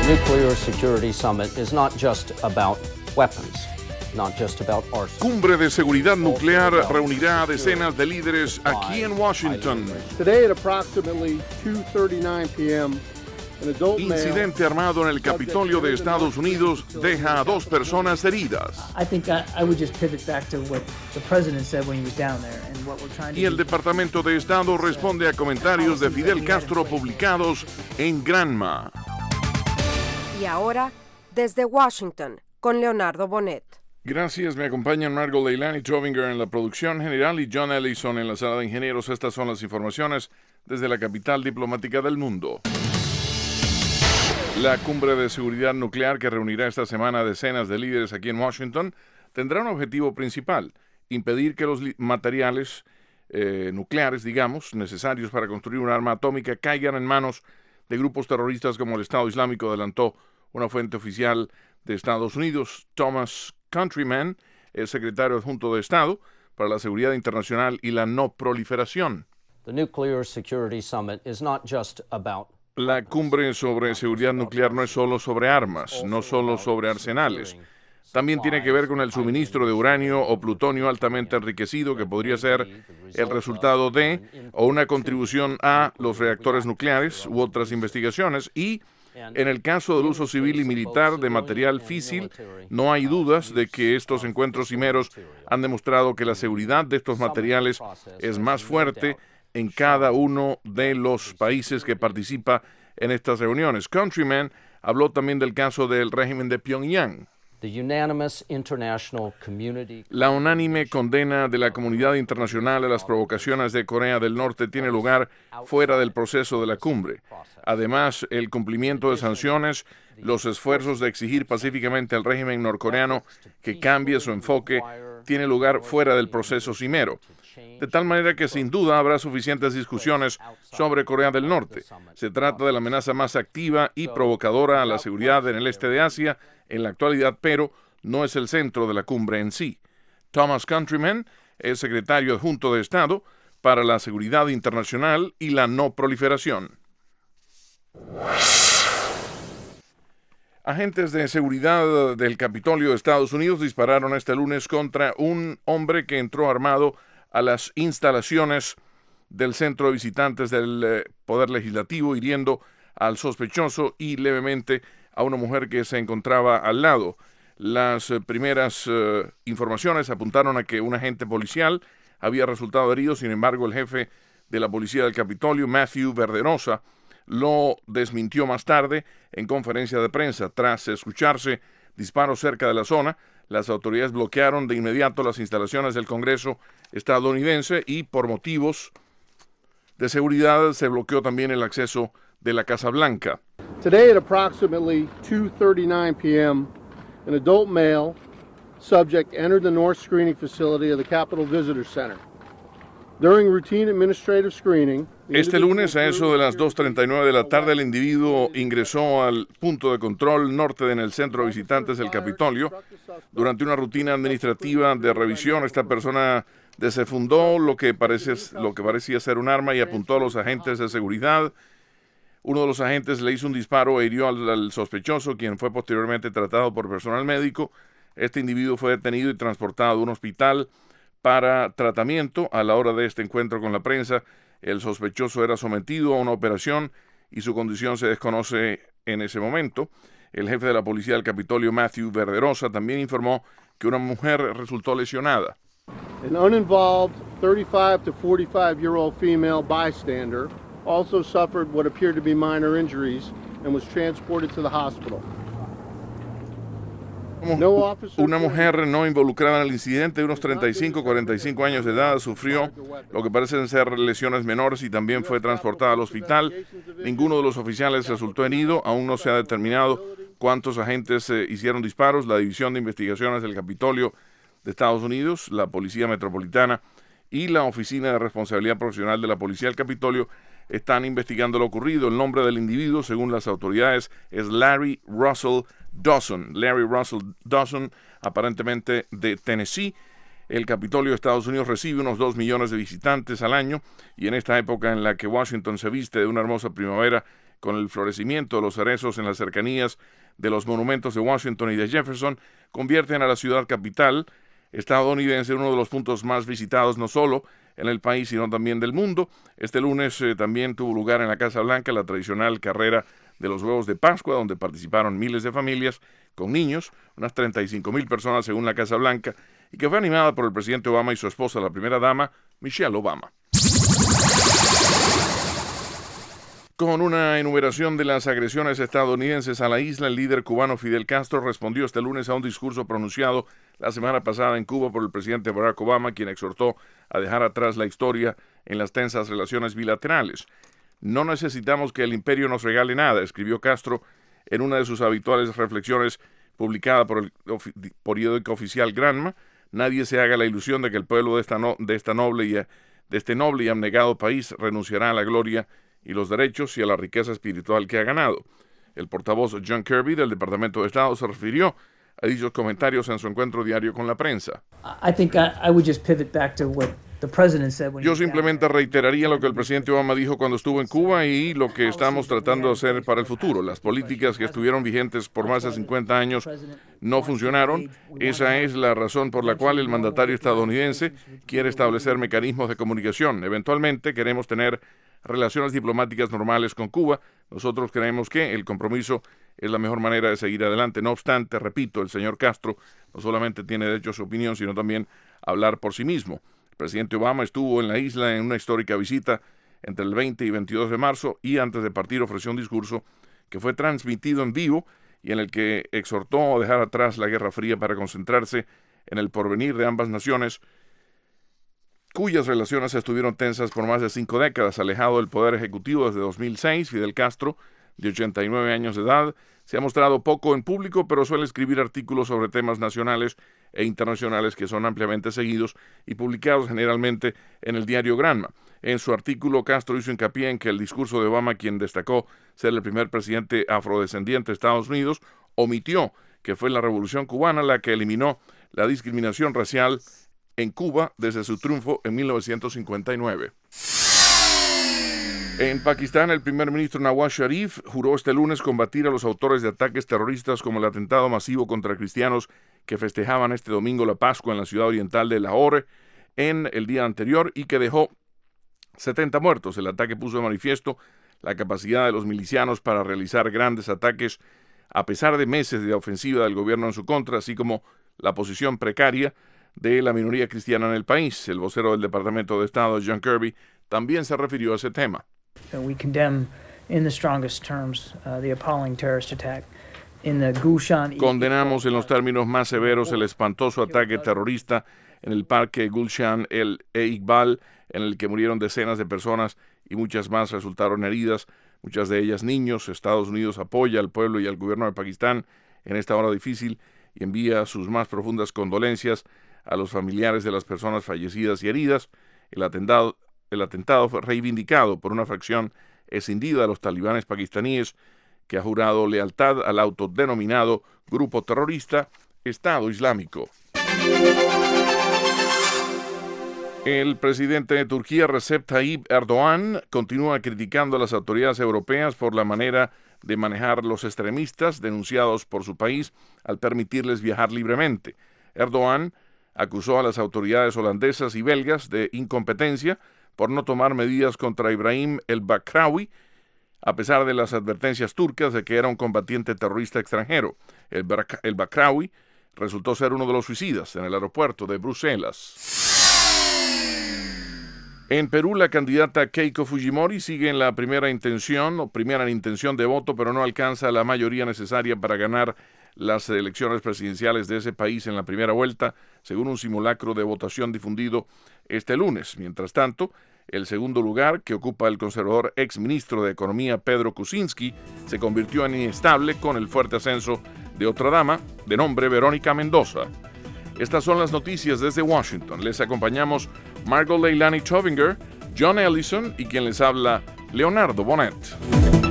Nuclear Security Summit is not just about weapons, not just about arsenal. Cumbre de seguridad nuclear reunirá a decenas de líderes aquí en Washington. Today at approximately 2:39 p.m. Incidente armado en el Capitolio de Estados Unidos deja a 2 personas heridas. Y el Departamento de Estado responde a comentarios de Fidel Castro publicados en Granma. Y ahora, desde Washington, con Leonardo Bonet. Gracias, me acompañan Margot Leilani Trovinger en la producción general y John Ellison en la sala de ingenieros. Estas son las informaciones desde la capital diplomática del mundo. La cumbre de seguridad nuclear que reunirá esta semana a decenas de líderes aquí en Washington tendrá un objetivo principal: impedir que los materiales nucleares, necesarios para construir un arma atómica, caigan en manos de grupos terroristas como el Estado Islámico, adelantó una fuente oficial de Estados Unidos. Thomas Countryman, el secretario adjunto de Estado para la Seguridad Internacional y la No Proliferación. The Nuclear Security Summit is not just about La cumbre sobre seguridad nuclear no es solo sobre armas, no solo sobre arsenales. También tiene que ver con el suministro de uranio o plutonio altamente enriquecido que podría ser el resultado de o una contribución a los reactores nucleares u otras investigaciones. Y en el caso del uso civil y militar de material físil, no hay dudas de que estos encuentros cimeros han demostrado que la seguridad de estos materiales es más fuerte en cada uno de los países que participa en estas reuniones. Countryman habló también del caso del régimen de Pyongyang. La unánime condena de la comunidad internacional a las provocaciones de Corea del Norte tiene lugar fuera del proceso de la cumbre. Además, el cumplimiento de sanciones, los esfuerzos de exigir pacíficamente al régimen norcoreano que cambie su enfoque, tiene lugar fuera del proceso cimero. De tal manera que sin duda habrá suficientes discusiones sobre Corea del Norte. Se trata de la amenaza más activa y provocadora a la seguridad en el este de Asia en la actualidad, pero no es el centro de la cumbre en sí. Thomas Countryman es secretario adjunto de Estado para la Seguridad Internacional y la No Proliferación. Agentes de seguridad del Capitolio de Estados Unidos dispararon este lunes contra un hombre que entró armado a las instalaciones del centro de visitantes del Poder Legislativo, hiriendo al sospechoso y levemente a una mujer que se encontraba al lado. Las primeras informaciones apuntaron a que un agente policial había resultado herido. Sin embargo, el jefe de la policía del Capitolio, Matthew Verderosa, lo desmintió más tarde en conferencia de prensa. Tras escucharse disparos cerca de la zona, las autoridades bloquearon de inmediato las instalaciones del Congreso estadounidense y por motivos de seguridad se bloqueó también el acceso de la Casa Blanca. Today at approximately 2:39 p.m., an adult male subject entered the North Screening Facility of the Capitol Visitor Center. During routine administrative screening, este lunes, a eso de las 2:39 de la tarde, el individuo ingresó al punto de control norte en el centro de visitantes del Capitolio. Durante una rutina administrativa de revisión, esta persona desenfundó lo que parecía ser un arma y apuntó a los agentes de seguridad. Uno de los agentes le hizo un disparo e hirió al sospechoso, quien fue posteriormente tratado por personal médico. Este individuo fue detenido y transportado a un hospital para tratamiento. A la hora de este encuentro con la prensa, el sospechoso era sometido a una operación y su condición se desconoce en ese momento. El jefe de la policía del Capitolio, Matthew Verderosa, también informó que una mujer resultó lesionada. An uninvolved 35 to 45-year-old female bystander also suffered what appeared to be minor injuries and was transported to the hospital. Una mujer no involucrada en el incidente de unos 45 años de edad sufrió lo que parecen ser lesiones menores y también fue transportada al hospital. Ninguno de los oficiales resultó herido. Aún no se ha determinado cuántos agentes hicieron disparos. La División de Investigaciones del Capitolio de Estados Unidos, la Policía Metropolitana y la Oficina de Responsabilidad Profesional de la Policía del Capitolio están investigando lo ocurrido. El nombre del individuo, según las autoridades, es Larry Russell Dawson. Larry Russell Dawson, aparentemente de Tennessee. El Capitolio de Estados Unidos recibe unos 2 millones de visitantes al año y en esta época en la que Washington se viste de una hermosa primavera con el florecimiento de los cerezos en las cercanías de los monumentos de Washington y de Jefferson, convierten a la ciudad capital estadounidense en uno de los puntos más visitados no solo en el país sino también del mundo. Este lunes también tuvo lugar en la Casa Blanca la tradicional carrera de los huevos de Pascua, donde participaron miles de familias con niños, unas 35,000 personas según la Casa Blanca, y que fue animada por el presidente Obama y su esposa, la primera dama, Michelle Obama. Con una enumeración de las agresiones estadounidenses a la isla, el líder cubano Fidel Castro respondió este lunes a un discurso pronunciado la semana pasada en Cuba por el presidente Barack Obama, quien exhortó a dejar atrás la historia en las tensas relaciones bilaterales. No necesitamos que el imperio nos regale nada, escribió Castro en una de sus habituales reflexiones publicada por el periódico oficial Granma. Nadie se haga la ilusión de que el pueblo de este noble y abnegado país renunciará a la gloria y los derechos y a la riqueza espiritual que ha ganado. El portavoz John Kirby del Departamento de Estado se refirió a dichos comentarios en su encuentro diario con la prensa. Yo simplemente reiteraría lo que el presidente Obama dijo cuando estuvo en Cuba y lo que estamos tratando de hacer para el futuro. Las políticas que estuvieron vigentes por más de 50 años no funcionaron. Esa es la razón por la cual el mandatario estadounidense quiere establecer mecanismos de comunicación. Eventualmente queremos tener relaciones diplomáticas normales con Cuba. Nosotros creemos que el compromiso es la mejor manera de seguir adelante. No obstante, repito, el señor Castro no solamente tiene derecho a su opinión, sino también a hablar por sí mismo. El presidente Obama estuvo en la isla en una histórica visita entre el 20 y 22 de marzo y antes de partir ofreció un discurso que fue transmitido en vivo y en el que exhortó a dejar atrás la Guerra Fría para concentrarse en el porvenir de ambas naciones, cuyas relaciones estuvieron tensas por más de 5 décadas. Alejado del poder ejecutivo desde 2006, Fidel Castro, de 89 años de edad, se ha mostrado poco en público, pero suele escribir artículos sobre temas nacionales e internacionales que son ampliamente seguidos y publicados generalmente en el diario Granma. En su artículo, Castro hizo hincapié en que el discurso de Obama, quien destacó ser el primer presidente afrodescendiente de Estados Unidos, omitió que fue la Revolución Cubana la que eliminó la discriminación racial en Cuba desde su triunfo en 1959. En Pakistán, el primer ministro Nawaz Sharif juró este lunes combatir a los autores de ataques terroristas como el atentado masivo contra cristianos que festejaban este domingo la Pascua en la ciudad oriental de Lahore en el día anterior y que dejó 70 muertos. El ataque puso de manifiesto la capacidad de los milicianos para realizar grandes ataques a pesar de meses de ofensiva del gobierno en su contra, así como la posición precaria de la minoría cristiana en el país. El vocero del Departamento de Estado, John Kirby, también se refirió a ese tema. We condemn in the strongest terms the appalling terrorist attack in the Gulshan. Condenamos en los términos más severos el espantoso ataque terrorista en el parque Gulshan Iqbal, en el que murieron decenas de personas y muchas más resultaron heridas, muchas de ellas niños. Estados Unidos apoya al pueblo y al gobierno de Pakistán en esta hora difícil y envía sus más profundas condolencias a los familiares de las personas fallecidas y heridas. El atentado fue reivindicado por una fracción escindida de los talibanes pakistaníes que ha jurado lealtad al autodenominado grupo terrorista Estado Islámico. El presidente de Turquía, Recep Tayyip Erdogan, continúa criticando a las autoridades europeas por la manera de manejar los extremistas denunciados por su país al permitirles viajar libremente. Erdogan acusó a las autoridades holandesas y belgas de incompetencia por no tomar medidas contra Ibrahim el-Bakraoui, a pesar de las advertencias turcas de que era un combatiente terrorista extranjero. El Bakraoui resultó ser uno de los suicidas en el aeropuerto de Bruselas. En Perú, la candidata Keiko Fujimori sigue en la primera intención de voto, pero no alcanza la mayoría necesaria para ganar las elecciones presidenciales de ese país en la primera vuelta, según un simulacro de votación difundido este lunes. Mientras tanto, el segundo lugar, que ocupa el conservador exministro de Economía Pedro Kuczynski, se convirtió en inestable con el fuerte ascenso de otra dama de nombre Verónica Mendoza. Estas son las noticias desde Washington. Les acompañamos Margot Leilani Chovinger, John Ellison y quien les habla, Leonardo Bonet.